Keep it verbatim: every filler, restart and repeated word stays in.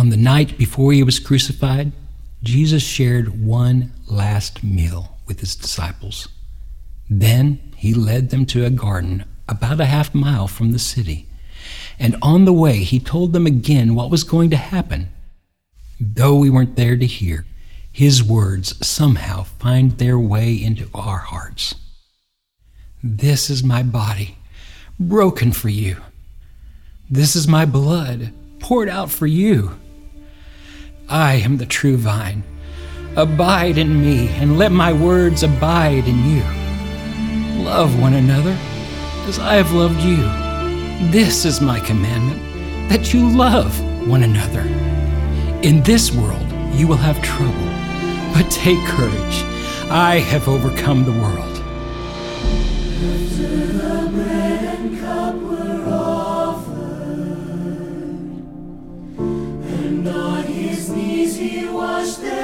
On the night before he was crucified, Jesus shared one last meal with his disciples. Then he led them to a garden about a half mile from the city. And on the way, he told them again what was going to happen. Though we weren't there to hear, his words somehow find their way into our hearts. This is my body, broken for you. This is my blood, poured out for you. I am the true vine. Abide in me, and let my words abide in you. Love one another as I have loved you. This is my commandment, that you love one another. In this world you will have trouble, but take courage. I have overcome the world. After the bread and cup were offered, and on his knees he washed them.